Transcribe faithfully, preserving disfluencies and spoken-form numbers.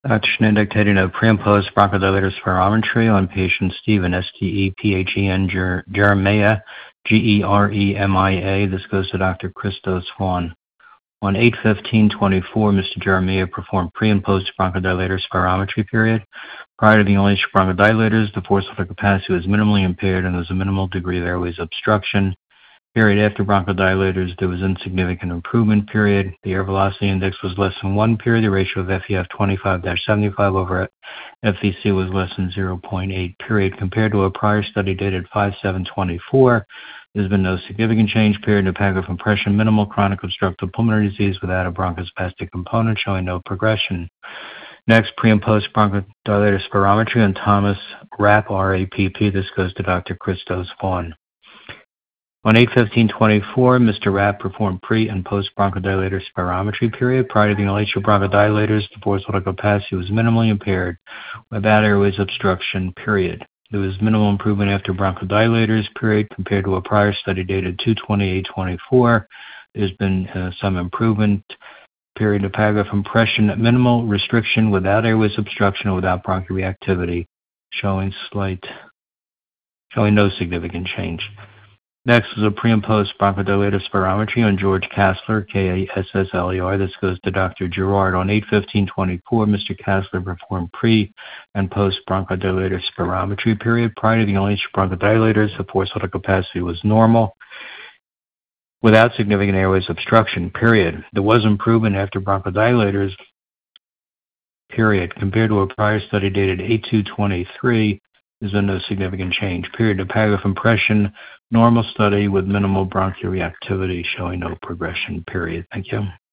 Doctor Schneider dictating a pre and post bronchodilator spirometry on patient Stephen, S T E P H E N, Geremia, G E R E M I A. This goes to Doctor Christos Swan. On eight fifteen twenty-four, Mister Geremia performed pre and post bronchodilator spirometry period. Prior to the inhalation bronchodilators, the forced airway capacity was minimally impaired and there was a minimal degree of airways obstruction. Period. After bronchodilators, there was insignificant improvement. Period. The air velocity index was less than one. Period. The ratio of F E F twenty-five seventy-five over F V C was less than zero point eight. Period. Compared to a prior study dated five seven twenty-four, there's been no significant change. Period. Epigastric compression, minimal chronic obstructive pulmonary disease without a bronchospastic component, showing no progression. Next, pre and post bronchodilator spirometry on Thomas Rapp, R A P P. This goes to Doctor Christos Vaughn. On eight fifteen twenty-four, Mister Rapp performed pre and post bronchodilator spirometry period. Prior to the inhalation bronchodilators, the forced vital capacity was minimally impaired without airways obstruction. Period. There was minimal improvement after bronchodilators. Period. Compared to a prior study dated two twenty-eight twenty-four, there's been uh, some improvement. Period. Epigastric compression, minimal restriction without airways obstruction or without bronchoreactivity, showing slight, showing no significant change. Next is a pre and post bronchodilator spirometry on George Kassler, K A S S L E R. This goes to Doctor Gerard. On eight fifteen twenty-four, Mister Kassler performed pre and post bronchodilator spirometry period. Prior to the inhalation bronchodilators, the forced vital capacity was normal without significant airways obstruction. Period. There was improvement after bronchodilators. Period. Compared to a prior study dated eight two twenty-three, there's been no significant change. Period. Epigastric compression, normal study with minimal bronchoreactivity, showing no progression. Period. Thank you.